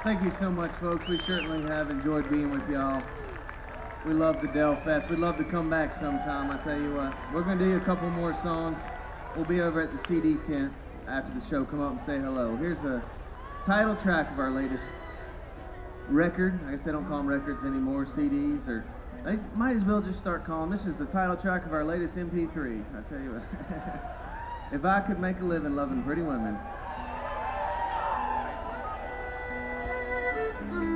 Thank you so much, folks. We certainly have enjoyed being with y'all. We love the Dell Fest. We'd love to come back sometime, I tell you what. We're going to do a couple more songs. We'll be over at the CD tent after the show. Come up and say hello. Here's a title track of our latest record. I guess they don't call them records anymore, CDs, or they might as well just start calling. This is the title track of our latest MP3. I tell you what. If I could make a living loving pretty women.